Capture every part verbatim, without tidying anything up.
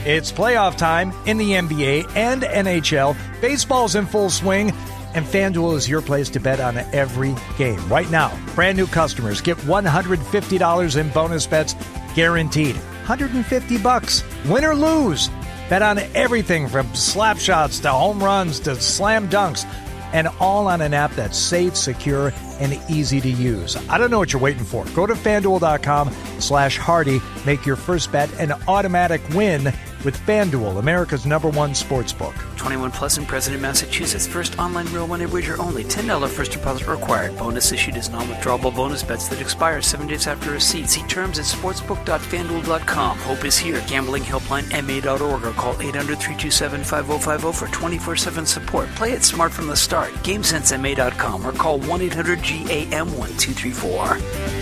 It's playoff time in the N B A and N H L. Baseball's in full swing, and FanDuel is your place to bet on every game. Right now, brand new customers get one hundred fifty dollars in bonus bets guaranteed. one hundred fifty bucks, win or lose. Bet on everything from slap shots to home runs to slam dunks, and all on an app that's safe, secure, and easy to use. I don't know what you're waiting for. Go to FanDuel.com slash Hardy. Make your first bet an automatic win with FanDuel, America's number one sports book. twenty-one plus and present in Massachusetts. First online real money wager only. ten dollars first deposit required. Bonus issued as non-withdrawable bonus bets that expire seven days after receipt. See terms at sportsbook dot fan duel dot com. Hope is here. Gambling helpline M A dot org or call eight hundred, three two seven, five oh five oh for twenty-four seven support. Play it smart from the start. game sense M A dot com or call one eight hundred G A M one two three four.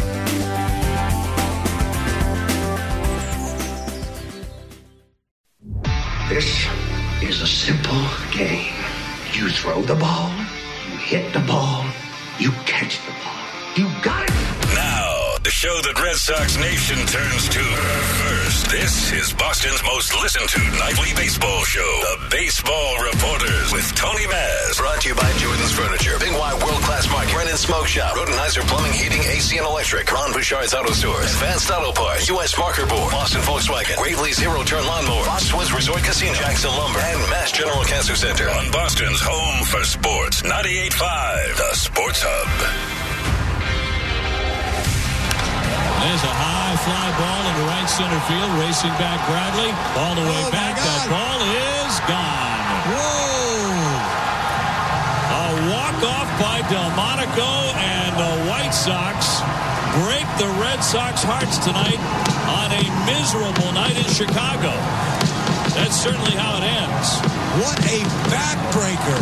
This is a simple game. You throw the ball, you hit the ball, you catch the ball. You got it! Now, the show that Red Sox Nation turns to first. This is Boston's most listened to nightly baseball show, The Baseball Reporters with Tony Maz. Brought to you by Jordan's Furniture, Big Y World Class Market, Brennan Smoke Shop, Rodenheiser Plumbing, Heating, A C and Electric, Ron Bouchard's Auto Stores, Advanced Auto Parts, U S Marker Board, Boston Volkswagen, Gravely Zero Turn Lawnmower, Foxwoods Resort Casino, Jackson Lumber, and Mass General Cancer Center. On Boston's home for sports, ninety-eight point five, The Sports Hub. There's a high fly ball into right center field. Racing back Bradley. All the way oh back. That ball is gone. Whoa! A walk-off by Delmonico, and the White Sox break the Red Sox hearts tonight on a miserable night in Chicago. That's certainly how it ends. What a backbreaker.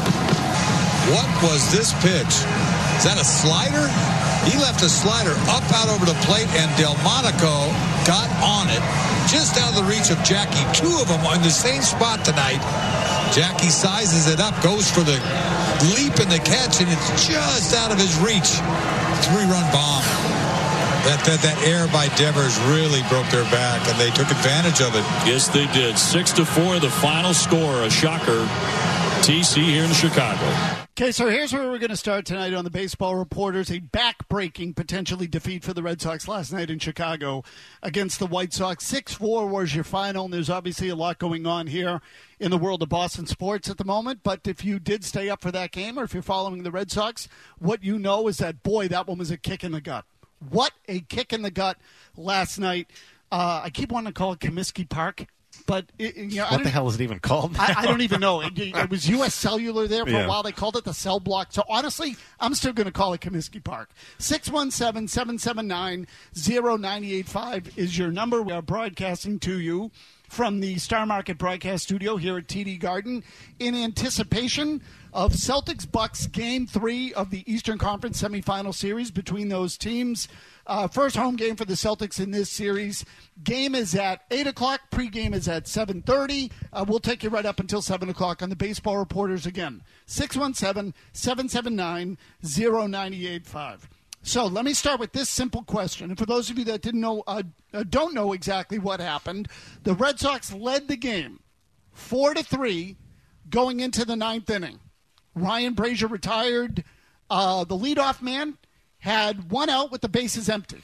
What was this pitch? Is that a slider? He left a slider up out over the plate, and Delmonico got on it just out of the reach of Jackie. Two of them on the same spot tonight. Jackie sizes it up, goes for the leap and the catch, and it's just out of his reach. Three-run bomb. That, that that error by Devers really broke their back, and they took advantage of it. Yes, they did. Six to four, the final score. A shocker. T C here in Chicago. Okay, so here's where we're going to start tonight on the Baseball Reporters. A back-breaking, potentially, defeat for the Red Sox last night in Chicago against the White Sox. six four was your final, and there's obviously a lot going on here in the world of Boston sports at the moment. But if you did stay up for that game, or if you're following the Red Sox, what you know is that, boy, that one was a kick in the gut. What a kick in the gut last night. Uh, I keep wanting to call it Comiskey Park. But it, you know, what the hell is it even called? I, I don't even know. It, it was U S Cellular there for yeah. a while. They called it the Cell Block. So honestly, I'm still going to call it Comiskey Park. six one seven, seven seven nine, zero nine eight five is your number. We are broadcasting to you from the Star Market Broadcast Studio here at T D Garden in anticipation of Celtics-Bucks Game three of the Eastern Conference semifinal series between those teams. Uh, first home game for the Celtics in this series. Game is at eight o'clock. Pre-game is at seven thirty. Uh, we'll take you right up until seven o'clock on the Baseball Reporters again. six one seven, seven seven nine, zero nine eight five. So let me start with this simple question. And for those of you that didn't know, uh, uh, don't know exactly what happened, the Red Sox led the game four to three going into the ninth inning. Ryan Brazier retired. Uh, the leadoff man had one out with the bases empty.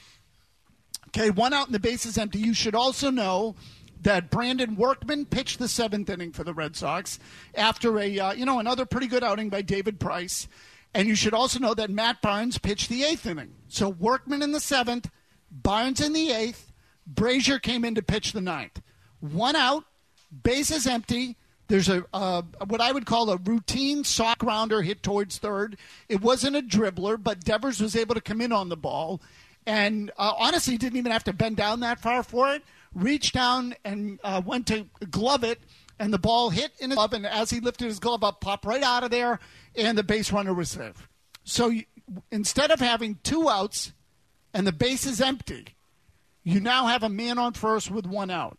Okay, one out and the bases empty. You should also know that Brandon Workman pitched the seventh inning for the Red Sox after a, uh, you know, another pretty good outing by David Price. And you should also know that Matt Barnes pitched the eighth inning. So Workman in the seventh, Barnes in the eighth, Brazier came in to pitch the ninth. One out, bases empty. There's a uh, what I would call a routine sock grounder hit towards third. It wasn't a dribbler, but Devers was able to come in on the ball. And uh, honestly, didn't even have to bend down that far for it. Reached down and uh, went to glove it, and the ball hit in his glove. And as he lifted his glove up, popped right out of there, and the base runner was safe. So you, instead of having two outs and the base is empty, you now have a man on first with one out.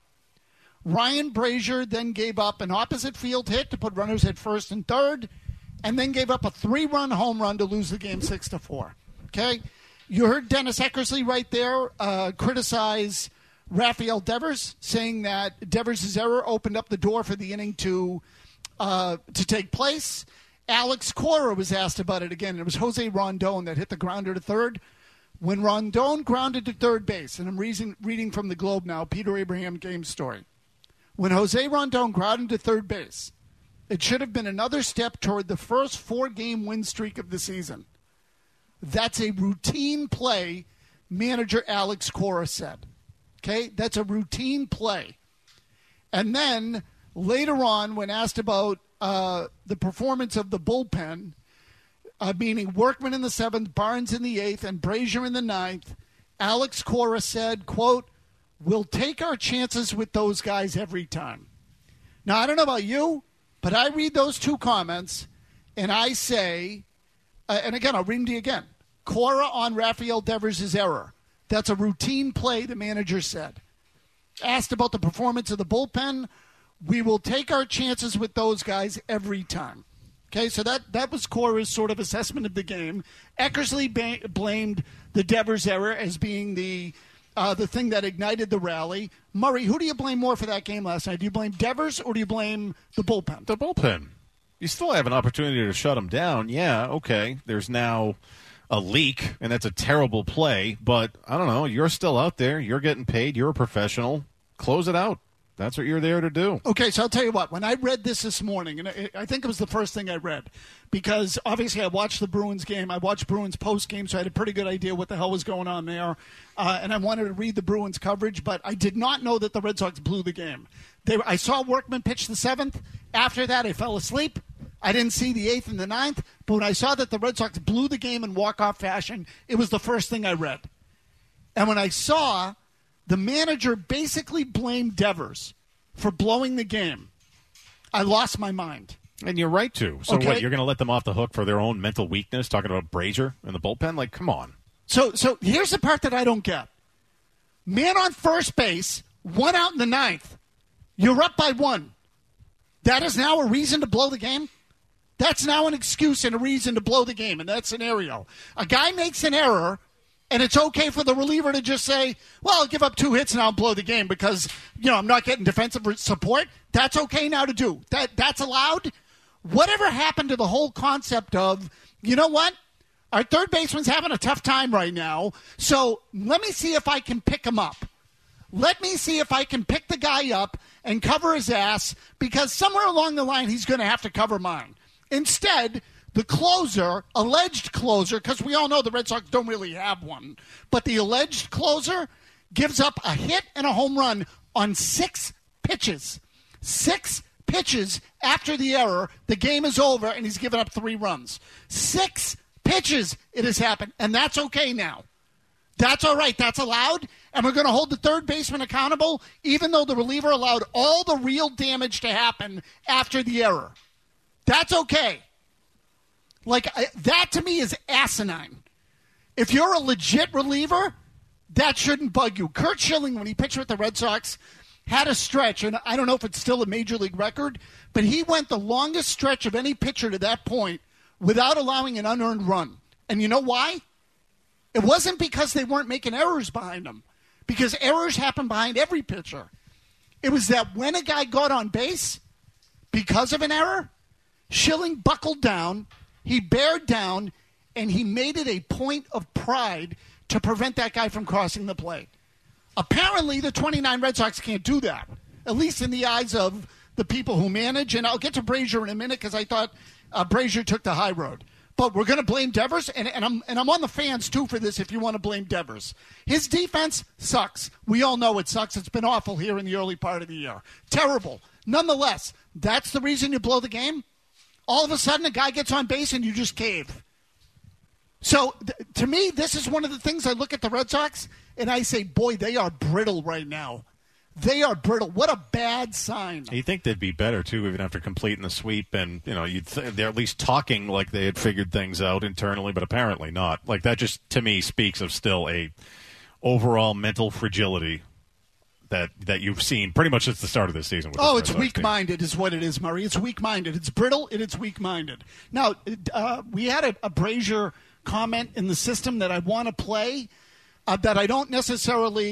Ryan Brazier then gave up an opposite field hit to put runners at first and third, and then gave up a three-run home run to lose the game six to four. Okay? You heard Dennis Eckersley right there uh, criticize Rafael Devers, saying that Devers' error opened up the door for the inning to uh, to take place. Alex Cora was asked about it again. It was Jose Rondon that hit the grounder to third. When Rondon grounded to third base, and I'm reading, reading from the Globe now, Peter Abraham game story. When Jose Rondon grounded to third base, it should have been another step toward the first four-game win streak of the season. That's a routine play, manager Alex Cora said. Okay, that's a routine play. And then later on, when asked about uh, the performance of the bullpen, uh, meaning Workman in the seventh, Barnes in the eighth, and Brazier in the ninth, Alex Cora said, quote, "We'll take our chances with those guys every time." Now, I don't know about you, but I read those two comments, and I say, uh, and again, I'll read them to you again. Cora on Rafael Devers' error. That's a routine play, the manager said. Asked about the performance of the bullpen, we will take our chances with those guys every time. Okay, so that, that was Cora's sort of assessment of the game. Eckersley ba- blamed the Devers error as being the uh, the thing that ignited the rally. Murray, who do you blame more for that game last night? Do you blame Devers or do you blame the bullpen? The bullpen. You still have an opportunity to shut them down. Yeah, okay. There's now a leak, and that's a terrible play, but I don't know. You're still out there. You're getting paid. You're a professional. Close it out. That's what you're there to do. Okay, so I'll tell you what. When I read this this morning, and I think it was the first thing I read, because obviously I watched the Bruins game. I watched Bruins post-game, so I had a pretty good idea what the hell was going on there. Uh, and I wanted to read the Bruins coverage, but I did not know that the Red Sox blew the game. They, I saw Workman pitch the seventh. After that, I fell asleep. I didn't see the eighth and the ninth, but when I saw that the Red Sox blew the game in walk-off fashion, it was the first thing I read. And when I saw the manager basically blamed Devers for blowing the game, I lost my mind. And you're right to. So okay. What, you're going to let them off the hook for their own mental weakness, talking about Brazier in the bullpen? Like, come on. So, so here's the part that I don't get. Man on first base, one out in the ninth. You're up by one. That is now a reason to blow the game? That's now an excuse and a reason to blow the game in that scenario. A guy makes an error, and it's okay for the reliever to just say, well, I'll give up two hits and I'll blow the game because, you know, I'm not getting defensive support. That's okay now to do. That That's allowed. Whatever happened to the whole concept of, you know what? Our third baseman's having a tough time right now, so let me see if I can pick him up. Let me see if I can pick the guy up and cover his ass, because somewhere along the line he's going to have to cover mine. Instead, the closer, alleged closer, because we all know the Red Sox don't really have one, but the alleged closer gives up a hit and a home run on six pitches. Six pitches after the error. The game is over, and he's given up three runs. Six pitches it has happened, and that's okay now. That's all right. That's allowed, and we're going to hold the third baseman accountable, even though the reliever allowed all the real damage to happen after the error. That's okay. Like, I, that to me is asinine. If you're a legit reliever, that shouldn't bug you. Curt Schilling, when he pitched with the Red Sox, had a stretch, and I don't know if it's still a major league record, but he went the longest stretch of any pitcher to that point without allowing an unearned run. And you know why? It wasn't because they weren't making errors behind him, because errors happen behind every pitcher. It was that when a guy got on base because of an error, Schilling buckled down, he bared down, and he made it a point of pride to prevent that guy from crossing the plate. Apparently, the twenty-nine Red Sox can't do that, at least in the eyes of the people who manage. And I'll get to Brazier in a minute because I thought uh, Brazier took the high road. But we're going to blame Devers, and, and, I'm, and I'm on the fans, too, for this if you want to blame Devers. His defense sucks. We all know it sucks. It's been awful here in the early part of the year. Terrible. Nonetheless, that's the reason you blow the game? All of a sudden, a guy gets on base and you just cave. So, th- to me, this is one of the things I look at the Red Sox and I say, boy, they are brittle right now. They are brittle. What a bad sign. You think they'd be better, too, even after completing the sweep. And, you know, you'd th- they're at least talking like they had figured things out internally, but apparently not. Like, that just, to me, speaks of still a overall mental fragility that that you've seen pretty much since the start of this season. With oh, it's weak-minded is what it is, Murray. It's weak-minded. It's brittle, and it's weak-minded. Now, uh, we had a, a Brazier comment in the system that I want to play uh, that I don't necessarily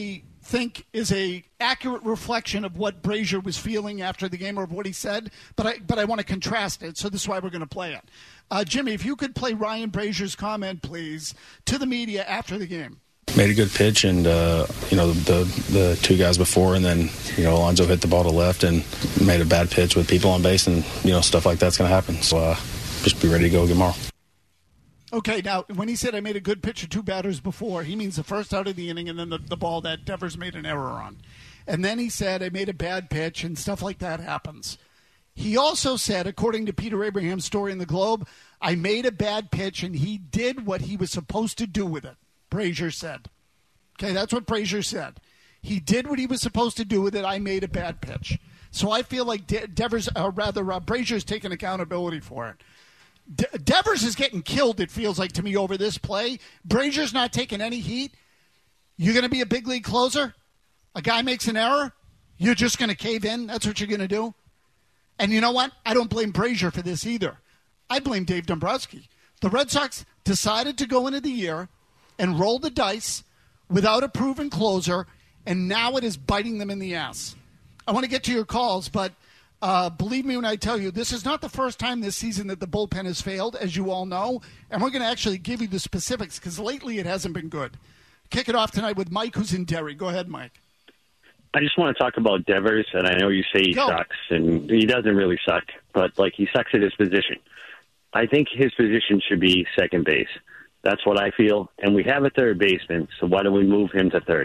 think is a accurate reflection of what Brazier was feeling after the game or of what he said, but I but I want to contrast it, so this is why we're going to play it. Uh, Jimmy, if you could play Ryan Brazier's comment, please, to the media after the game. Made a good pitch, and uh, you know the the two guys before, and then you know Alonso hit the ball to left and made a bad pitch with people on base, and you know stuff like that's going to happen. So uh, just be ready to go tomorrow. Okay, now when he said I made a good pitch to two batters before, he means the first out of the inning and then the, the ball that Devers made an error on, and then he said I made a bad pitch and stuff like that happens. He also said, according to Peter Abraham's story in the Globe, I made a bad pitch and he did what he was supposed to do with it. Brazier said. Okay, that's what Brazier said. He did what he was supposed to do with it. I made a bad pitch. So I feel like De- Devers, or rather, uh, Brazier's taking accountability for it. De- Devers is getting killed, it feels like to me, over this play. Brazier's not taking any heat. You're going to be a big league closer? A guy makes an error? You're just going to cave in? That's what you're going to do? And you know what? I don't blame Brazier for this either. I blame Dave Dombrowski. The Red Sox decided to go into the year and roll the dice without a proven closer, and now it is biting them in the ass. I want to get to your calls, but uh, believe me when I tell you, this is not the first time this season that the bullpen has failed, as you all know, and we're going to actually give you the specifics because lately it hasn't been good. Kick it off tonight with Mike, who's in Derry. Go ahead, Mike. I just want to talk about Devers, and I know you say he Go. sucks, and he doesn't really suck, but like he sucks at his position. I think his position should be second base. That's what I feel. And we have a third baseman, so why don't we move him to third?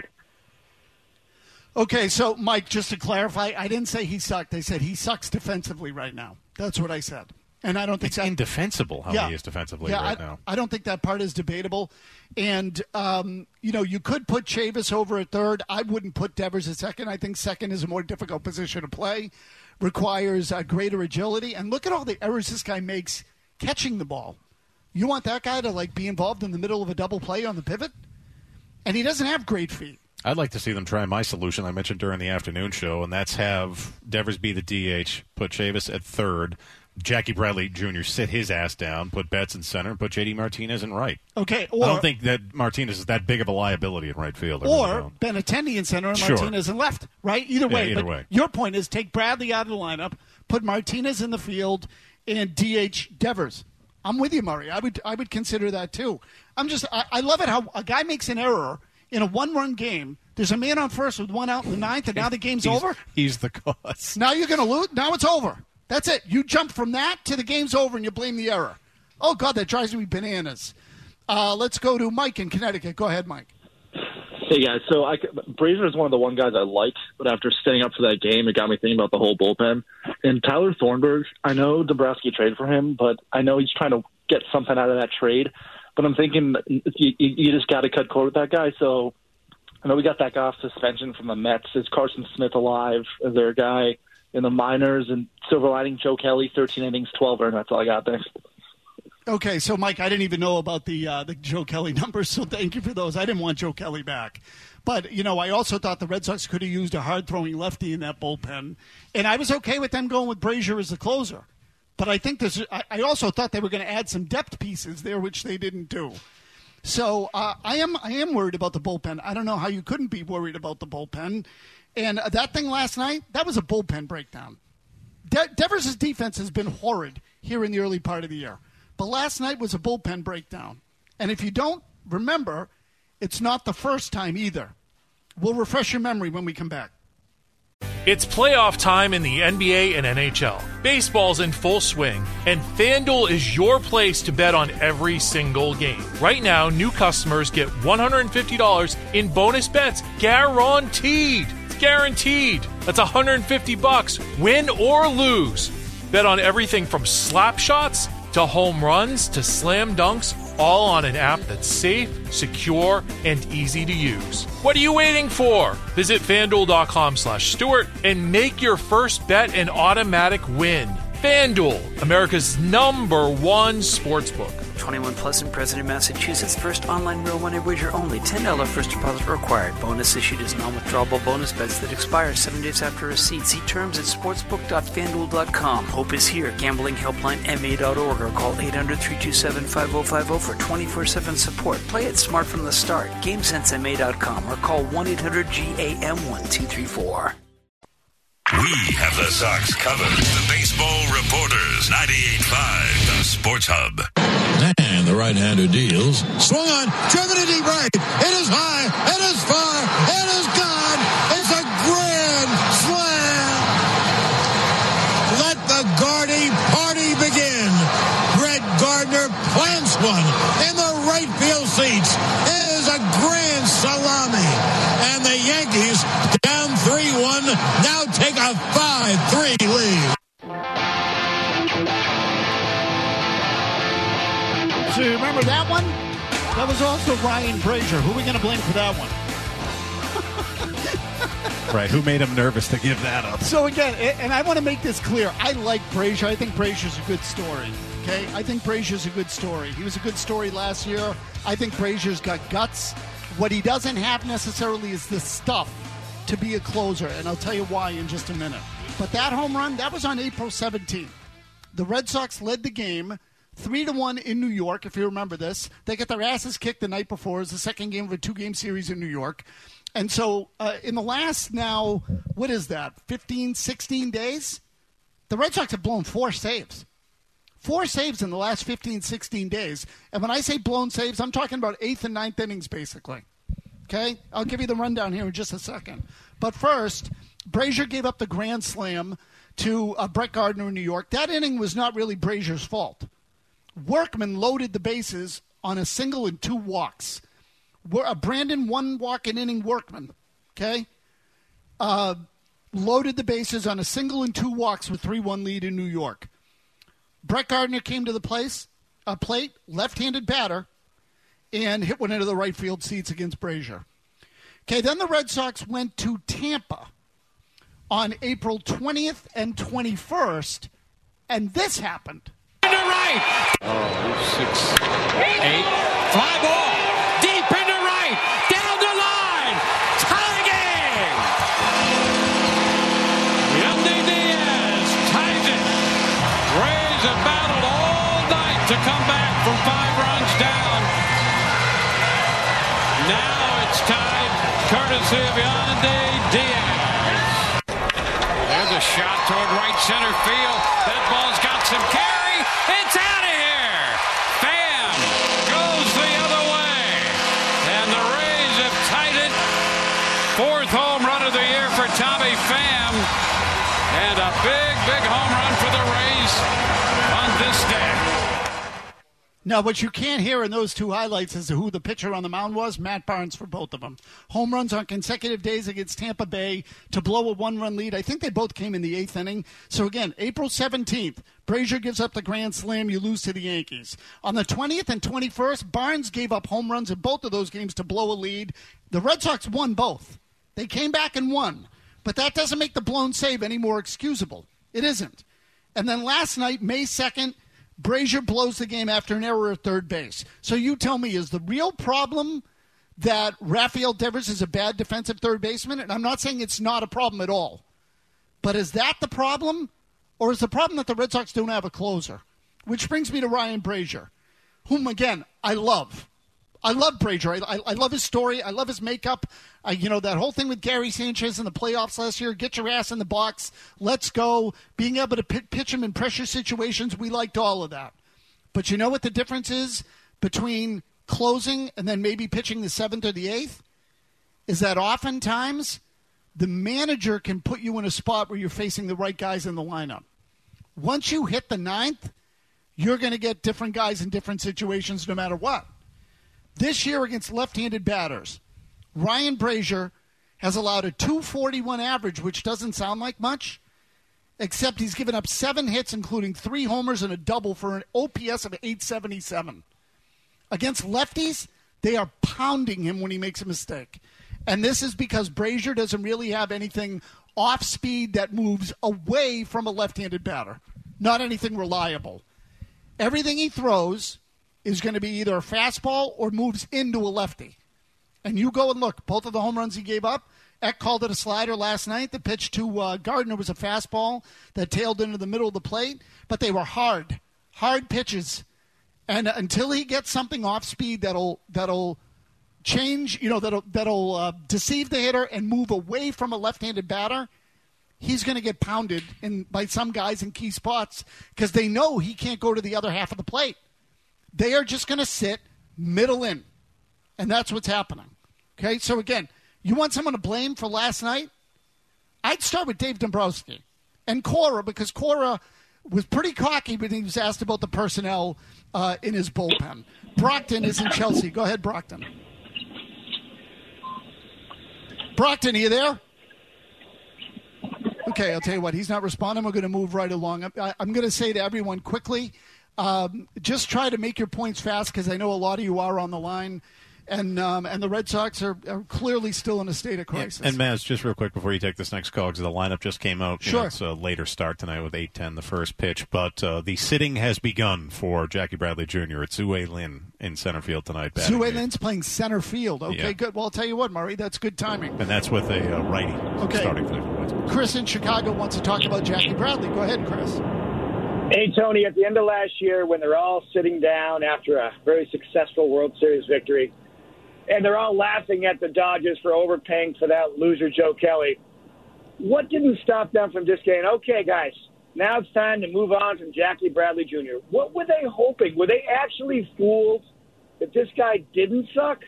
Okay, so, Mike, just to clarify, I didn't say he sucked. I said he sucks defensively right now. That's what I said. And I don't think it's that, indefensible how yeah, he is defensively yeah, right I, now. I don't think that part is debatable. And, um, you know, you could put Chavis over at third. I wouldn't put Devers at second. I think second is a more difficult position to play, requires uh, greater agility. And look at all the errors this guy makes catching the ball. You want that guy to, like, be involved in the middle of a double play on the pivot? And he doesn't have great feet. I'd like to see them try my solution I mentioned during the afternoon show, and that's have Devers be the D H, put Chavis at third, Jackie Bradley Junior sit his ass down, put Betts in center, and put J D Martinez in right. Okay. Or, I don't think that Martinez is that big of a liability in right field. Or Benintendi in center and sure. Martinez in left, right? Either way. Yeah, either but way. Your point is take Bradley out of the lineup, put Martinez in the field, and D H Devers. I'm with you, Murray. I would I would consider that too. I'm just I, I love it how a guy makes an error in a one-run game. There's a man on first with one out in the ninth, and now the game's he's, over. He's the cause. Now you're going to lose. Now it's over. That's it. You jump from that to the game's over, and you blame the error. Oh God, that drives me bananas. Uh, let's go to Mike in Connecticut. Go ahead, Mike. Hey guys, so I, Brazier is one of the one guys I like, but after staying up for that game, it got me thinking about the whole bullpen. And Tyler Thornburg, I know Dombrowski traded for him, but I know he's trying to get something out of that trade. But I'm thinking you, you just got to cut cord with that guy. So I know we got that guy off suspension from the Mets. Is Carson Smith alive? Is there a guy in the minors? And silver lining, Joe Kelly, thirteen innings, twelve earned. That's all I got. Thanks. Okay, so Mike, I didn't even know about the uh, the Joe Kelly numbers, so thank you for those. I didn't want Joe Kelly back. But, you know, I also thought the Red Sox could have used a hard-throwing lefty in that bullpen. And I was okay with them going with Brazier as the closer. But I think this. I, I also thought they were going to add some depth pieces there, which they didn't do. So uh, I am I am worried about the bullpen. I don't know how you couldn't be worried about the bullpen. And uh, that thing last night, that was a bullpen breakdown. De- Devers' defense has been horrid here in the early part of the year. But last night was a bullpen breakdown. And if you don't remember, it's not the first time either. We'll refresh your memory when we come back. It's playoff time in the N B A and N H L. Baseball's in full swing, and FanDuel is your place to bet on every single game. Right now, new customers get one hundred fifty dollars in bonus bets guaranteed. It's guaranteed. That's one hundred fifty bucks, win or lose. Bet on everything from slap shots to home runs to slam dunks, all on an app that's safe, secure, and easy to use. What are you waiting for? Visit FanDuel.com slash Stewart and make your first bet an automatic win. FanDuel, America's number one sportsbook. twenty-one plus and present in Massachusetts. First online real money wager only. ten dollars first deposit required. Bonus issued as non-withdrawable bonus bets that expire seven days after receipt. See terms at sportsbook dot fanduel dot com. Hope is here. Gambling helpline M A dot org or call eight hundred, three two seven, five oh five oh for twenty-four seven support. Play it smart from the start. game sense M A dot com or call one eight hundred G A M one two three four. We have the Sox covered. The Baseball Reporters, ninety-eight point five, the Sports Hub. And the right-hander deals. Swung on, driven to deep right. It is high, it is far, it is gone. It's a grand slam. Let the Gardy party begin. Brett Gardner plants one in the right field seats. It is a grand salami. And the Yankees down three one, now take a five three lead. So you remember that one? That was also Ryan Brazier. Who are we going to blame for that one? Right, who made him nervous to give that up? So again, and I want to make this clear, I like Brazier. I think Brazier's a good story. Okay? I think Brazier's a good story. He was a good story last year. I think Brazier's got guts. What he doesn't have necessarily is the stuff to be a closer, and I'll tell you why in just a minute. But that home run, that was on April seventeenth. The Red Sox led the game three to one in New York, if you remember this. They got their asses kicked the night before. It was the second game of a two-game series in New York. And so uh, in the last now, what is that, fifteen, sixteen days? The Red Sox have blown four saves. Four saves in the last fifteen, sixteen days. And when I say blown saves, I'm talking about eighth and ninth innings, basically. Okay? I'll give you the rundown here in just a second. But first, Brazier gave up the grand slam to uh, Brett Gardner in New York. That inning was not really Brazier's fault. Workman loaded the bases on a single and two walks. Uh, Brandon one walk an inning Workman, okay? Uh, loaded the bases on a single and two walks with three one lead in New York. Brett Gardner came to the place, uh, plate, left-handed batter, and hit one into the right field seats against Brazier. Okay, then the Red Sox went to Tampa on April twentieth and twenty-first, and this happened. Into right. Oh, six, eight, fly ball, deep into right, down the line, tie game. Yandy Diaz ties it. Rays have battled all night to come back from five runs down. Now it's tied, courtesy of Yandy Diaz. There's a shot toward right center field. That ball's got some carry. It's out of here. Pham goes the other way. And the Rays have tied it. Fourth home run of the year for Tommy Pham. And a big, big home run for the Rays on this day. Now, what you can't hear in those two highlights is who the pitcher on the mound was. Matt Barnes for both of them. Home runs on consecutive days against Tampa Bay to blow a one-run lead. I think they both came in the eighth inning. So, again, April seventeenth, Brazier gives up the grand slam. You lose to the Yankees. On the twentieth and twenty-first, Barnes gave up home runs in both of those games to blow a lead. The Red Sox won both. They came back and won. But that doesn't make the blown save any more excusable. It isn't. And then last night, May second, Brazier blows the game after an error at third base. So you tell me, is the real problem that Rafael Devers is a bad defensive third baseman? And I'm not saying it's not a problem at all. But is that the problem? Or is the problem that the Red Sox don't have a closer? Which brings me to Ryan Brazier, whom, again, I love. I love Brazier. I, I, I love his story. I love his makeup. I, you know, that whole thing with Gary Sanchez in the playoffs last year, get your ass in the box, let's go, being able to p- pitch him in pressure situations, we liked all of that. But you know what the difference is between closing and then maybe pitching the seventh or the eighth? Is that oftentimes the manager can put you in a spot where you're facing the right guys in the lineup. Once you hit the ninth, you're going to get different guys in different situations no matter what. This year against left-handed batters, Ryan Brazier has allowed a two forty-one average, which doesn't sound like much, except he's given up seven hits, including three homers and a double for an O P S of eight seventy-seven. Against lefties, they are pounding him when he makes a mistake. And this is because Brazier doesn't really have anything off speed that moves away from a left-handed batter. Not anything reliable. Everything he throws is going to be either a fastball or moves into a lefty. And you go and look, both of the home runs he gave up, Eck called it a slider last night. The pitch to uh, Gardner was a fastball that tailed into the middle of the plate, but they were hard, hard pitches. And until he gets something off speed that'll that'll change, you know, that'll that'll uh, deceive the hitter and move away from a left-handed batter, he's going to get pounded in by some guys in key spots because they know he can't go to the other half of the plate. They are just going to sit middle in, and that's what's happening. Okay, so again, you want someone to blame for last night? I'd start with Dave Dombrowski and Cora, because Cora was pretty cocky when he was asked about the personnel uh, in his bullpen. Brockton is in Chelsea. Go ahead, Brockton. Brockton, are you there? Okay, I'll tell you what. He's not responding. We're going to move right along. I'm, I'm going to say to everyone quickly, um, just try to make your points fast because I know a lot of you are on the line. And um, and the Red Sox are, are clearly still in a state of crisis. Yeah. And, Maz, just real quick before you take this next call, because the lineup just came out. You sure. know, it's a later start tonight with eight ten, the first pitch. But uh, the sitting has begun for Jackie Bradley Junior It's Zue Lin in center field tonight. Zue Lin's playing center field. Okay, yeah. good. Well, I'll tell you what, Murray, that's good timing. And that's with a uh, righty okay. starting for the Red Sox. Chris in Chicago wants to talk about Jackie Bradley. Go ahead, Chris. Hey, Tony, at the end of last year when they're all sitting down after a very successful World Series victory, and they're all laughing at the Dodgers for overpaying for that loser Joe Kelly, what didn't stop them from just saying, okay, guys, now it's time to move on from Jackie Bradley Junior? What were they hoping? Were they actually fooled that this guy didn't suck?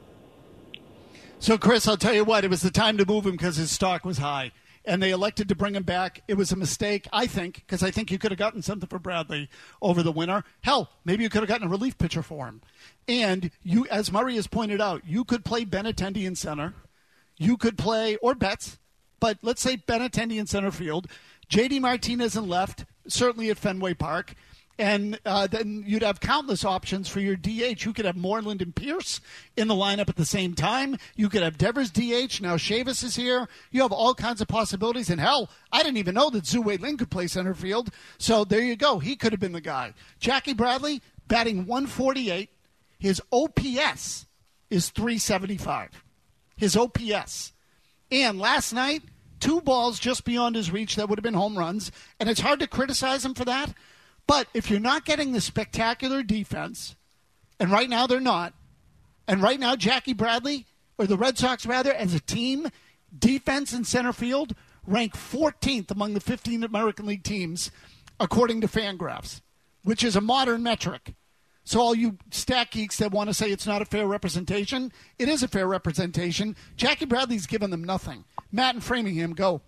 So, Chris, I'll tell you what, it was the time to move him because his stock was high. And they elected to bring him back. It was a mistake, I think, because I think you could have gotten something for Bradley over the winter. Hell, maybe you could have gotten a relief pitcher for him. And you, as Murray has pointed out, you could play Benintendi in center. You could play, or Betts, but let's say Benintendi in center field. J D Martinez in left, certainly at Fenway Park. And uh, then you'd have countless options for your D H. You could have Moreland and Pierce in the lineup at the same time. You could have Devers D H. Now Chavis is here. You have all kinds of possibilities. And hell, I didn't even know that Zue Lin could play center field. So there you go. He could have been the guy. Jackie Bradley batting one forty-eight. His O P S is three seventy-five. His O P S. And last night, two balls just beyond his reach that would have been home runs. And it's hard to criticize him for that. But if you're not getting the spectacular defense, and right now they're not, and right now Jackie Bradley, or the Red Sox rather, as a team, defense and center field, rank fourteenth among the fifteen American League teams, according to Fangraphs, which is a modern metric. So all you stat geeks that want to say it's not a fair representation, it is a fair representation. Jackie Bradley's given them nothing. Matt in Framingham, go.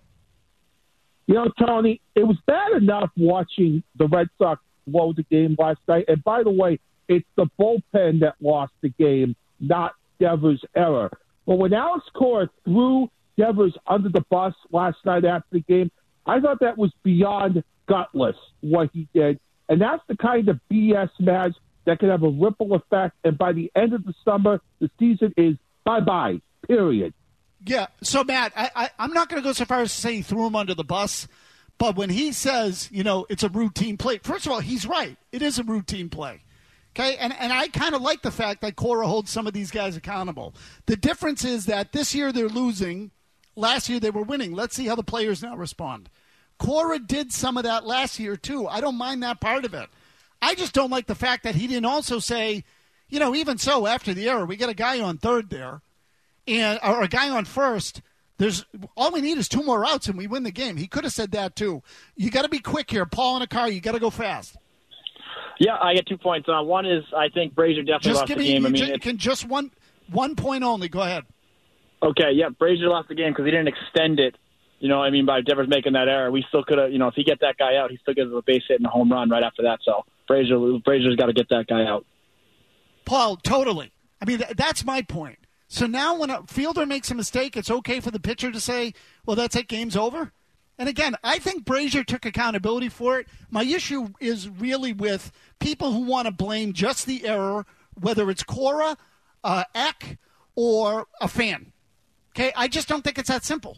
You know, Tony, it was bad enough watching the Red Sox blow the game last night. And by the way, it's the bullpen that lost the game, not Devers' error. But when Alex Cora threw Devers under the bus last night after the game, I thought that was beyond gutless what he did. And that's the kind of B S match that can have a ripple effect. And by the end of the summer, the season is bye-bye, period. Yeah, so, Matt, I, I, I'm not going to go so far as to say he threw him under the bus, but when he says, you know, it's a routine play, first of all, he's right. It is a routine play. Okay, and, and I kind of like the fact that Cora holds some of these guys accountable. The difference is that this year they're losing. Last year they were winning. Let's see how the players now respond. Cora did some of that last year, too. I don't mind that part of it. I just don't like the fact that he didn't also say, you know, even so, after the error, we got a guy on third there. And, or a guy on first, there's all we need is two more outs and we win the game. He could have said that too. You got to be quick here. Paul in a car, you got to go fast. Yeah, I get two points. Uh, one is I think Brazier definitely just lost give the me, game. I mean, ju- it, can just one one point only. Go ahead. Okay, yeah, Brazier lost the game because he didn't extend it. You know, I mean, by Devers making that error, we still could have. You know, if he get that guy out, he still gets a base hit and a home run right after that. So Brazier, Brazier's got to get that guy out. Paul, totally. I mean, th- that's my point. So now when a fielder makes a mistake, it's okay for the pitcher to say, well, that's it, game's over? And again, I think Brazier took accountability for it. My issue is really with people who want to blame just the error, whether it's Cora, uh, Eck, or a fan. Okay, I just don't think it's that simple.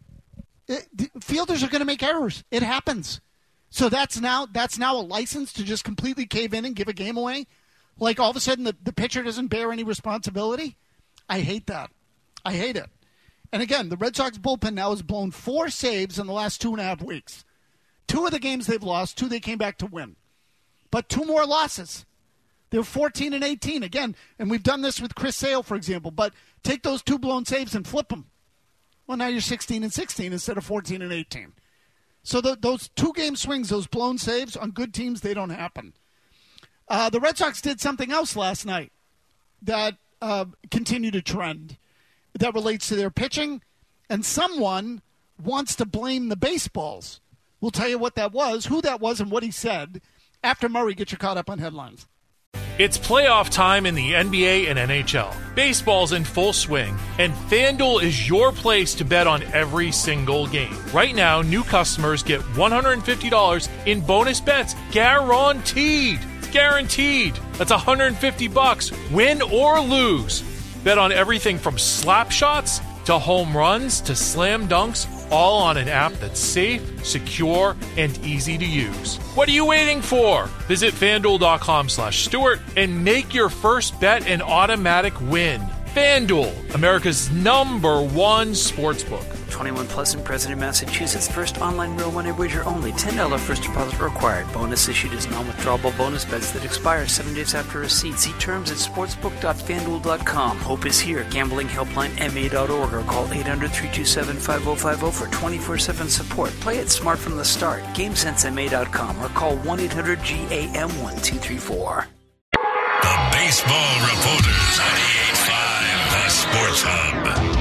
It, fielders are going to make errors. It happens. So that's now that's now a license to just completely cave in and give a game away? Like all of a sudden the, the pitcher doesn't bear any responsibility? I hate that. I hate it. And again, the Red Sox bullpen now has blown four saves in the last two and a half weeks. Two of the games they've lost, two they came back to win. But two more losses. They're fourteen and eighteen. Again, and we've done this with Chris Sale, for example, but take those two blown saves and flip them. Well, now you're sixteen and sixteen instead of fourteen and eighteen. So the, those two-game swings, those blown saves, on good teams, they don't happen. Uh, the Red Sox did something else last night that uh, continued a trend that relates to their pitching, and someone wants to blame the baseballs. We'll tell you what that was, who that was, and what he said after Murray gets you caught up on headlines. It's playoff time in the N B A and N H L. Baseball's in full swing, and FanDuel is your place to bet on every single game. Right now, new customers get one hundred fifty dollars in bonus bets guaranteed. It's guaranteed. That's one hundred fifty bucks, win or lose. Bet on everything from slap shots to home runs to slam dunks, all on an app that's safe, secure, and easy to use. What are you waiting for? Visit FanDuel.com slash Stewart and make your first bet an automatic win. FanDuel, America's number one sportsbook. twenty-one plus and present in Massachusetts. First online real money wager only. ten dollars first deposit required. Bonus issued as non-withdrawable bonus bets that expire seven days after receipt. See terms at sportsbook dot fan duel dot com. Hope is here. Gambling helpline M A dot org or call eight hundred, three two seven, five oh five oh for twenty-four seven support. Play it smart from the start. GameSense M A dot com or call one eight hundred G A M one two three four. The Baseball Reporters, ninety-eight point five, The Sports Hub.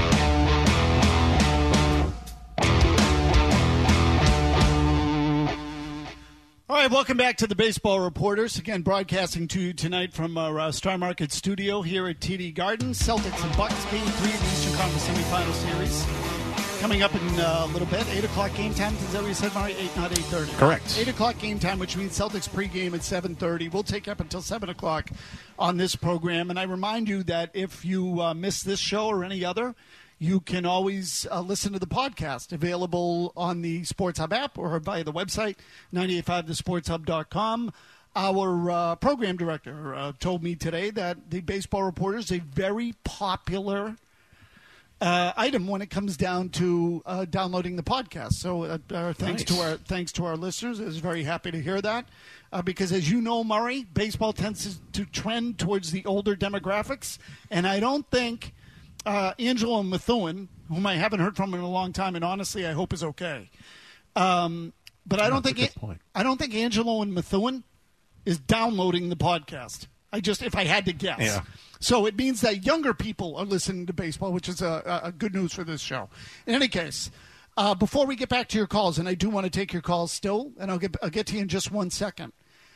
All right, welcome back to the Baseball Reporters. Again, broadcasting to you tonight from our uh, Star Market studio here at T D Gardens. Celtics and Bucks, Game three of the Eastern Conference semifinal series. Coming up in uh, a little bit. eight o'clock game time. Is that what you said, Mari? eight, not eight thirty. Correct. eight o'clock game time, which means Celtics pregame at seven thirty. We'll take you up until seven o'clock on this program. And I remind you that if you uh, miss this show or any other, you can always uh, listen to the podcast, available on the Sports Hub app or via the website, ninety-eight point five the sports hub dot com. Our uh, program director uh, told me today that the Baseball Reporters is a very popular uh, item when it comes down to uh, downloading the podcast. So uh, uh, thanks Nice. to our thanks to our listeners. I was very happy to hear that uh, because, as you know, Murray, baseball tends to trend towards the older demographics, and I don't think Uh, Angelo Methuen, whom I haven't heard from in a long time, and honestly I hope is okay. Um, but I don't think That's a good point. I don't think Angelo and Methuen is downloading the podcast. I just, if I had to guess. Yeah. So it means that younger people are listening to baseball, which is a, a good news for this show. In any case, uh, before we get back to your calls, and I do want to take your calls still, and I'll get I'll get to you in just one second.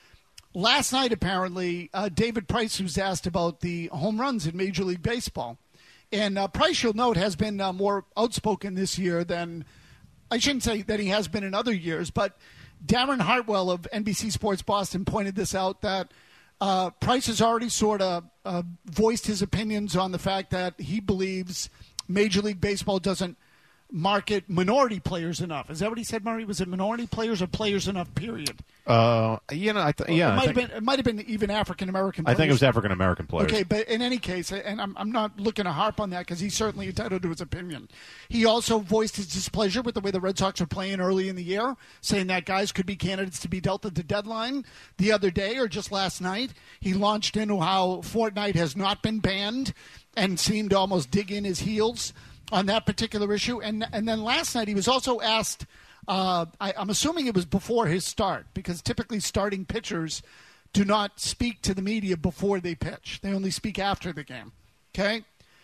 Last night, apparently, uh, David Price was asked about the home runs in Major League Baseball. And uh, Price, you'll note, has been uh, more outspoken this year than, I shouldn't say that he has been in other years, but Darren Hartwell of N B C Sports Boston pointed this out, that uh, Price has already sort of uh, voiced his opinions on the fact that he believes Major League Baseball doesn't market minority players enough. Is that what he said, Murray? Was it minority players or players enough, period? Uh, you know, I th- yeah, It might, I have think, been, it might have been even African-American I players. think it was African American players. Okay, but in any case, and I'm, I'm not looking to harp on that because he's certainly entitled to his opinion. He also voiced his displeasure with the way the Red Sox are playing early in the year, saying that guys could be candidates to be dealt at the deadline. The other day, or just last night, he launched into how Fortnite has not been banned and seemed to almost dig in his heels on that particular issue. And and then last night he was also asked, uh, I, I'm assuming it was before his start, because typically starting pitchers do not speak to the media before they pitch. They only speak after the game. Okay?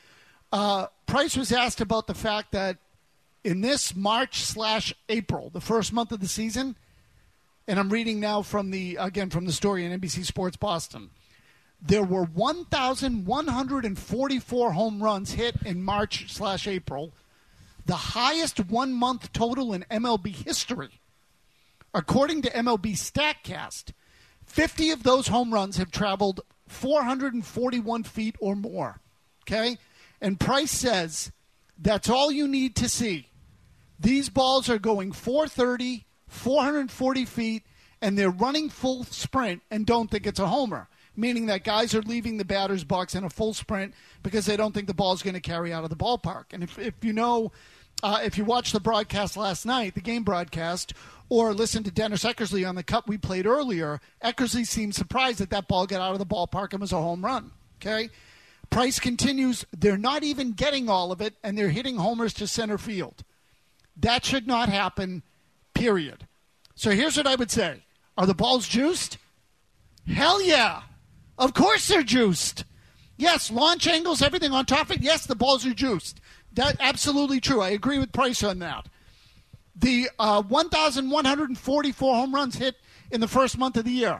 Uh, Price was asked about the fact that in this March slash April, the first month of the season, and I'm reading now from the, again, from the story in N B C Sports Boston, there were one thousand one hundred forty-four home runs hit in March slash April, the highest one-month total in M L B history. According to M L B StatCast, fifty of those home runs have traveled four hundred forty-one feet or more. Okay? And Price says that's all you need to see. These balls are going four thirty, four hundred forty feet, and they're running full sprint and don't think it's a homer. meaning that guys are leaving the batter's box in a full sprint because they don't think the ball's going to carry out of the ballpark. And if, if you know, uh, if you watched the broadcast last night, the game broadcast, or listened to Dennis Eckersley on the cut we played earlier, Eckersley seemed surprised that that ball got out of the ballpark and was a home run. Okay? Price continues, they're not even getting all of it, and they're hitting homers to center field. That should not happen, period. So here's what I would say. Are the balls juiced? Hell yeah. Of course they're juiced. Yes, launch angles, everything on top of it. Yes, the balls are juiced. That's absolutely true. I agree with Price on that. The uh, one thousand one hundred forty-four home runs hit in the first month of the year.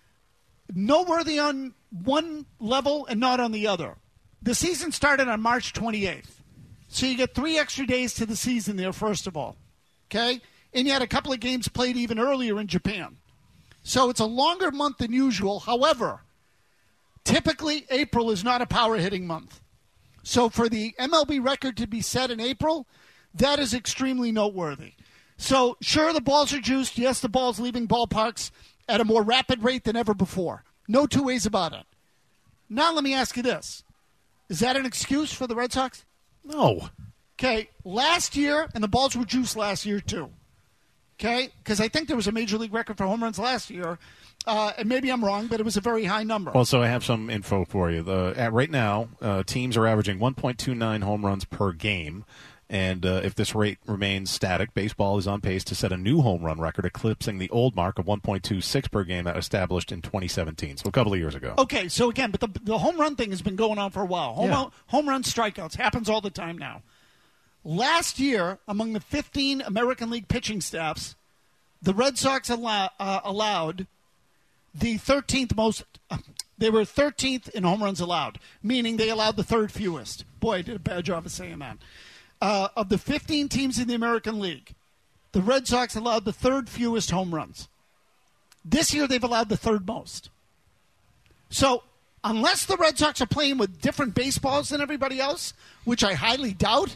Noteworthy on one level and not on the other. The season started on March twenty-eighth. So you get three extra days to the season there, first of all. Okay? And you had a couple of games played even earlier in Japan. So it's a longer month than usual. However, typically April is not a power hitting month. So for the M L B record to be set in April, that is extremely noteworthy. So sure, the balls are juiced. Yes, the ball's leaving ballparks at a more rapid rate than ever before. No two ways about it. Now let me ask you this. Is that an excuse for the Red Sox? No. Okay, last year, and the balls were juiced last year too. Okay, because I think there was a major league record for home runs last year. Uh, and maybe I'm wrong, but it was a very high number. Also, I have some info for you. The, at right now, uh, teams are averaging one point two nine home runs per game. And uh, if this rate remains static, baseball is on pace to set a new home run record, eclipsing the old mark of one point two six per game that was established in twenty seventeen, so a couple of years ago. Okay, so again, but the, the home run thing has been going on for a while. Home, Yeah. run, home run strikeouts happens all the time now. Last year, among the fifteen American League pitching staffs, the Red Sox allow, uh, allowed the thirteenth most. Uh, they were thirteenth in home runs allowed, meaning they allowed the third fewest. Boy, I did a bad job of saying that. Uh, of the fifteen teams in the American League, the Red Sox allowed the third fewest home runs. This year, they've allowed the third most. So, unless the Red Sox are playing with different baseballs than everybody else, which I highly doubt,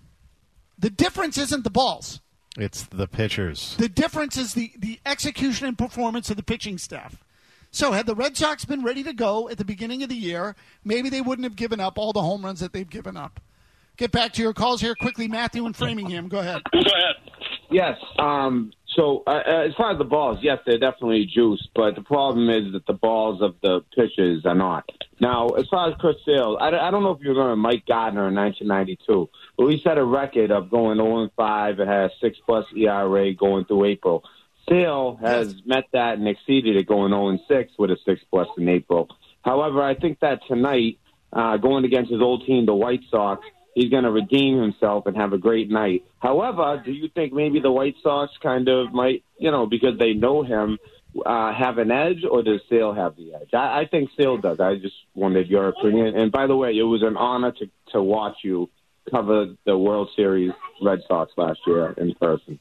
the difference isn't the balls. It's the pitchers. The difference is the, the execution and performance of the pitching staff. So had the Red Sox been ready to go at the beginning of the year, maybe they wouldn't have given up all the home runs that they've given up. Get back to your calls here quickly. Matthew in Framingham, go ahead. Go ahead. Yes. Um, so uh, as far as the balls, yes, they're definitely juiced, but the problem is that the balls of the pitches are not. Now, as far as Chris Sale, I, I don't know if you remember Mike Gardner in nineteen ninety-two, but we set a record of going oh and five and has six-plus E R A going through April. Sale has met that and exceeded it going oh and six with a six-plus in April. However, I think that tonight, uh, going against his old team, the White Sox, he's going to redeem himself and have a great night. However, do you think maybe the White Sox kind of might, you know, because they know him, uh, have an edge, or does Sale have the edge? I, I think Sale does. I just wanted your opinion. And by the way, it was an honor to, to watch you cover the World Series Red Sox last year in person.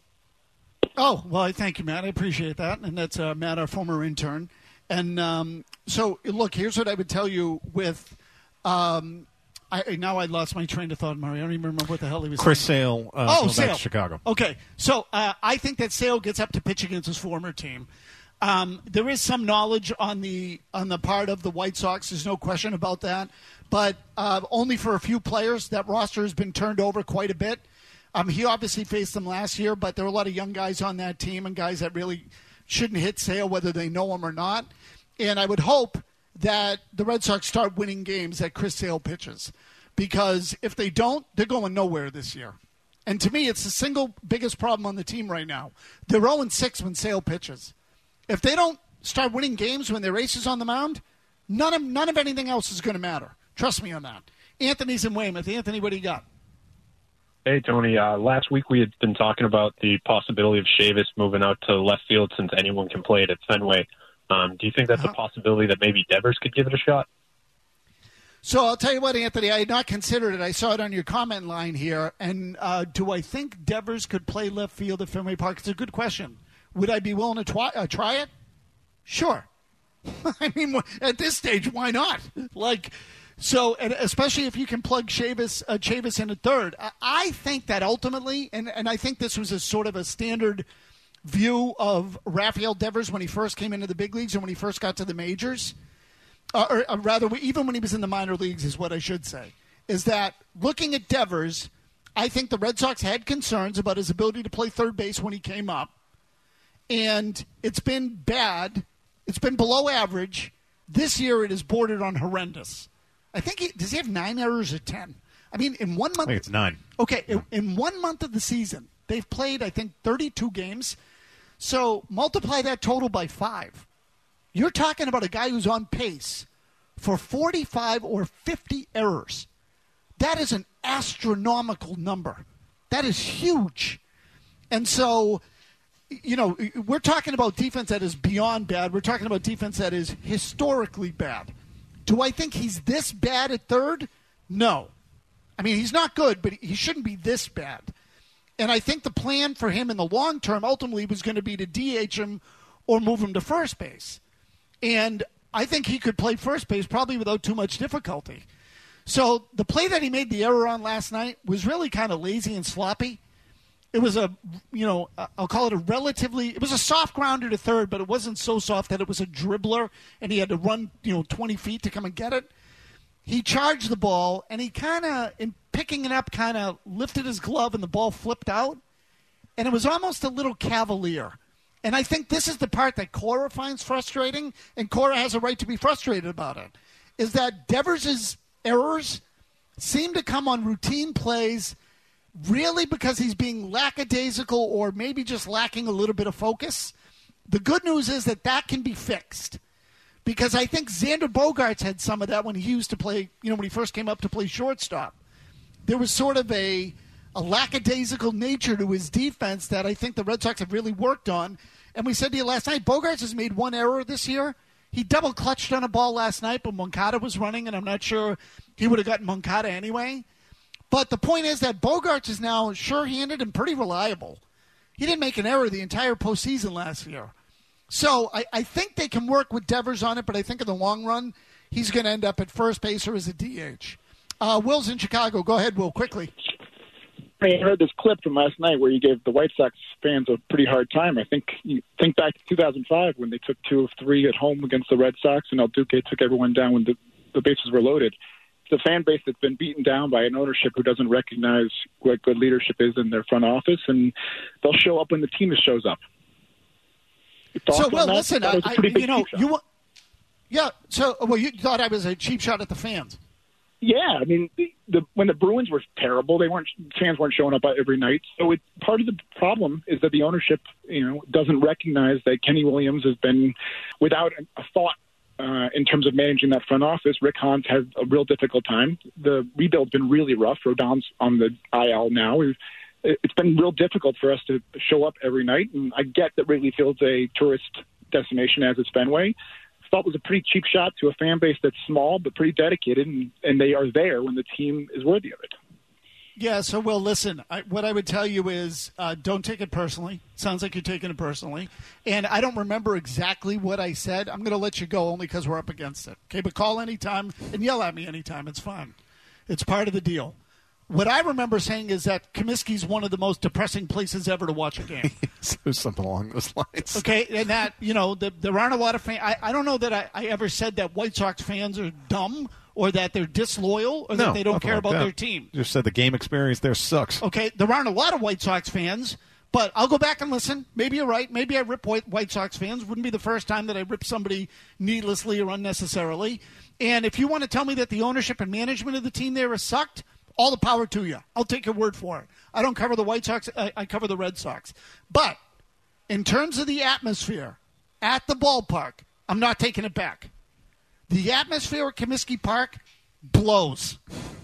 Oh, well, I thank you, Matt. I appreciate that. And that's uh, Matt, our former intern. And um, so, look, here's what I would tell you with um, – I, now I lost my train of thought, Murray. I don't even remember what the hell he was Chris saying. Sale, uh, oh, back Sale. to Chicago. Okay, so uh, I think that Sale gets up to pitch against his former team. Um, there is some knowledge on the on the part of the White Sox. There's no question about that. But uh, only for a few players. That roster has been turned over quite a bit. Um, he obviously faced them last year, but there are a lot of young guys on that team and guys that really shouldn't hit Sale, whether they know him or not. And I would hope that the Red Sox start winning games that Chris Sale pitches. Because if they don't, they're going nowhere this year. And to me, it's the single biggest problem on the team right now. They're oh and six when Sale pitches. If they don't start winning games when their ace is on the mound, none of none of anything else is going to matter. Trust me on that. Anthony's in Weymouth. Anthony, what do you got? Hey, Tony. Uh, last week we had been talking about the possibility of Chavis moving out to left field since anyone can play it at Fenway. Um, do you think that's uh-huh. a possibility that maybe Devers could give it a shot? So I'll tell you what, Anthony, I had not considered it. I saw it on your comment line here. And uh, do I think Devers could play left field at Fenway Park? It's a good question. Would I be willing to twi- uh, try it? Sure. I mean, at this stage, why not? Like, so, and especially if you can plug Chavis, uh, Chavis in at third. I, I think that ultimately, and, and I think this was a sort of a standard view of Rafael Devers when he first came into the big leagues and when he first got to the majors. uh, or uh, rather, even when he was in the minor leagues is what I should say, is that looking at Devers, I think the Red Sox had concerns about his ability to play third base when he came up. And it's been bad. It's been below average. This year it is bordered on horrendous. I think he, does he have nine errors or ten? I mean, in one month. I think it's nine. Okay, in, in one month of the season, they've played, I think, thirty-two games. So multiply that total by five. You're talking about a guy who's on pace for forty-five or fifty errors. That is an astronomical number. That is huge. And so, you know, we're talking about defense that is beyond bad. We're talking about defense that is historically bad. Do I think he's this bad at third? No. I mean, he's not good, but he shouldn't be this bad. And I think the plan for him in the long term ultimately was going to be to D H him or move him to first base. And I think he could play first base probably without too much difficulty. So the play that he made the error on last night was really kind of lazy and sloppy. It was a, you know, I'll call it a relatively, it was a soft grounder to third, but it wasn't so soft that it was a dribbler and he had to run, you know, twenty feet to come and get it. He charged the ball, and he kind of, in picking it up, kind of lifted his glove, and the ball flipped out. And it was almost a little cavalier. And I think this is the part that Cora finds frustrating, and Cora has a right to be frustrated about it, is that Devers' errors seem to come on routine plays really because he's being lackadaisical or maybe just lacking a little bit of focus. The good news is that that can be fixed. Because I think Xander Bogaerts had some of that when he used to play, you know, when he first came up to play shortstop. There was sort of a, a lackadaisical nature to his defense that I think the Red Sox have really worked on. And we said to you last night, Bogaerts has made one error this year. He double clutched on a ball last night, but Moncada was running, and I'm not sure he would have gotten Moncada anyway. But the point is that Bogaerts is now sure-handed and pretty reliable. He didn't make an error the entire postseason last year. So I, I think they can work with Devers on it, but I think in the long run, he's going to end up at first base or as a D H. Uh, Will's in Chicago. Go ahead, Will, quickly. I heard this clip from last night where you gave the White Sox fans a pretty hard time. I think you think back to two thousand five when they took two of three at home against the Red Sox, and El Duque took everyone down when the, the bases were loaded. It's a fan base that's been beaten down by an ownership who doesn't recognize what good leadership is in their front office, and they'll show up when the team shows up. So, well, listen, I, I, you know, you yeah. So, well, you thought I was a cheap shot at the fans. Yeah, I mean, the, the when the Bruins were terrible, they weren't fans weren't showing up every night. So, it, part of the problem is that the ownership, you know, doesn't recognize that Kenny Williams has been without a thought uh, in terms of managing that front office. Rick Hahn had a real difficult time. The rebuild's been really rough. Rodon's on the I L now. We've, it's been real difficult for us to show up every night. And I get that Wrigley Field's a tourist destination as is Fenway. I thought it was a pretty cheap shot to a fan base that's small but pretty dedicated, and, and they are there when the team is worthy of it. Yeah, so, well, listen, I, what I would tell you is uh, don't take it personally. Sounds like you're taking it personally. And I don't remember exactly what I said. I'm going to let you go only because we're up against it. Okay, but call anytime and yell at me anytime. It's fine. It's part of the deal. What I remember saying is that Comiskey's one of the most depressing places ever to watch a game. So something along those lines. Okay, and that, you know, the, there aren't a lot of fans. I, I don't know that I, I ever said that White Sox fans are dumb or that they're disloyal or no, that they don't care like about that. their team. You just said the game experience there sucks. Okay, there aren't a lot of White Sox fans, but I'll go back and listen. Maybe you're right. Maybe I rip White, White Sox fans. Wouldn't be the first time that I rip somebody needlessly or unnecessarily. And if you want to tell me that the ownership and management of the team there has sucked, all the power to you. I'll take your word for it. I don't cover the White Sox. I, I cover the Red Sox. But in terms of the atmosphere at the ballpark, I'm not taking it back. The atmosphere at Comiskey Park blows.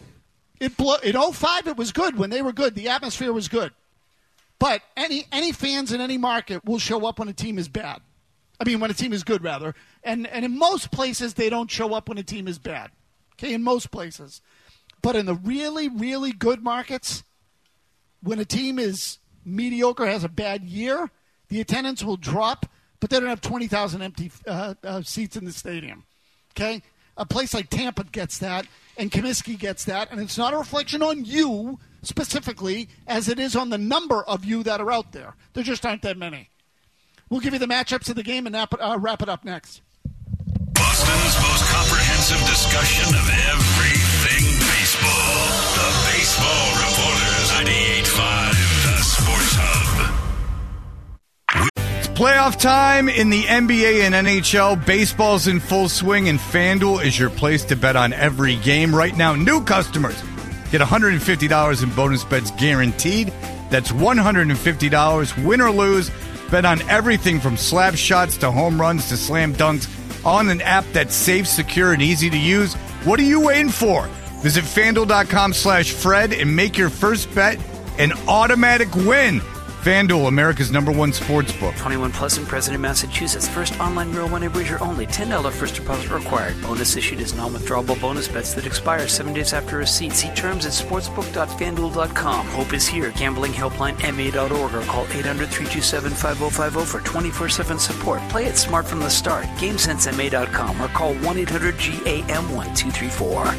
It blow, in oh five, it was good. When they were good, the atmosphere was good. But any any fans in any market will show up when a team is bad. I mean, when a team is good, rather. And, and in most places, they don't show up when a team is bad. Okay, in most places. But in the really, really good markets, when a team is mediocre, has a bad year, the attendance will drop, but they don't have twenty thousand empty uh, uh, seats in the stadium. Okay? A place like Tampa gets that, and Comiskey gets that, and it's not a reflection on you specifically as it is on the number of you that are out there. There just aren't that many. We'll give you the matchups of the game and wrap it, uh, wrap it up next. Boston's most comprehensive comprehensive discussion of everything baseball. The Baseball Reporters, ninety-eight point five, The Sports Hub. Playoff time in the N B A and N H L. Baseball's in full swing, and FanDuel is your place to bet on every game. Right now, new customers get one hundred fifty dollars in bonus bets guaranteed. That's one hundred fifty dollars, win or lose. Bet on everything from slap shots to home runs to slam dunks on an app that's safe, secure, and easy to use. What are you waiting for? Visit FanDuel.com slash Fred and make your first bet an automatic win. FanDuel, America's number one sports book. twenty-one plus and present in Massachusetts. First online real money wager only. ten dollars first deposit required. Bonus issued as non-withdrawable bonus bets that expire seven days after receipt. See terms at sportsbook dot fanduel dot com. Hope is here. Gambling helpline M A dot org or call eight hundred, three two seven, five oh five oh for twenty-four seven support. Play it smart from the start. game sense M A dot com or call one eight hundred G A M one two three four.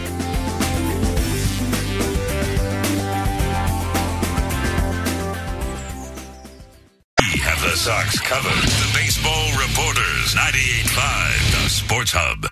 The Sox covered. The Baseball Reporters, ninety-eight point five, The Sports Hub.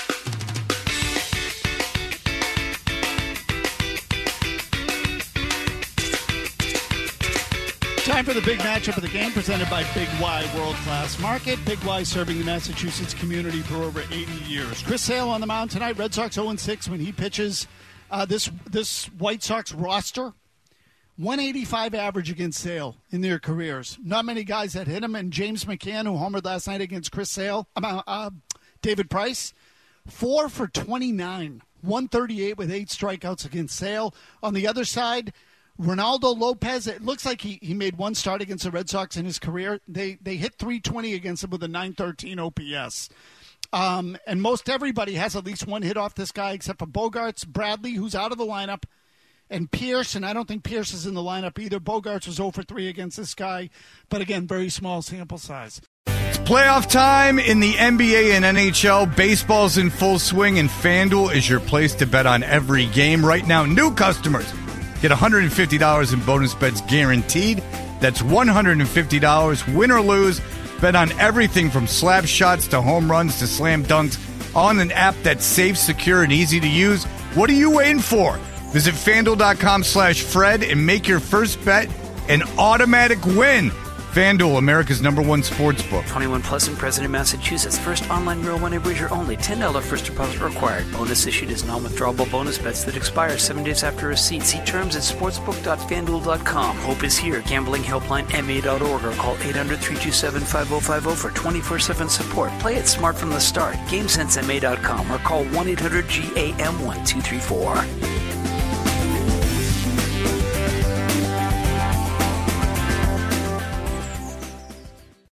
Time for the big matchup of the game, presented by Big Y World Class Market. Big Y serving the Massachusetts community for over eighty years. Chris Sale on the mound tonight. Red Sox oh and six when he pitches. Uh, this this White Sox roster, one eighty-five average against Sale in their careers. Not many guys that hit him. And James McCann, who homered last night against Chris Sale, uh, uh, David Price, four for twenty-nine, one thirty-eight with eight strikeouts against Sale. On the other side, Ronaldo Lopez, it looks like he, he made one start against the Red Sox in his career. They they hit three twenty against him with a nine thirteen O P S. Um, and most everybody has at least one hit off this guy except for Bogarts, Bradley, who's out of the lineup, and Pierce, and I don't think Pierce is in the lineup either. Bogarts was oh for three against this guy, but again, very small sample size. It's playoff time in the N B A and N H L. Baseball's in full swing, and FanDuel is your place to bet on every game. Right now, new customers get one hundred fifty dollars in bonus bets guaranteed. That's one hundred fifty dollars, win or lose. Bet on everything from slap shots to home runs to slam dunks on an app that's safe, secure, and easy to use. What are you waiting for? Visit FanDuel.com slash Fred and make your first bet an automatic win. FanDuel, America's number one sports book. twenty-one plus and present in Massachusetts. First online real money wager only. ten dollars first deposit required. Bonus issued as non-withdrawable bonus bets that expire seven days after receipt. See terms at sportsbook dot fanduel dot com. Hope is here. Gambling helpline M A dot org or call eight hundred, three two seven, five oh five oh for twenty-four seven support. Play it smart from the start. game sense M A dot com or call one eight hundred G A M one two three four.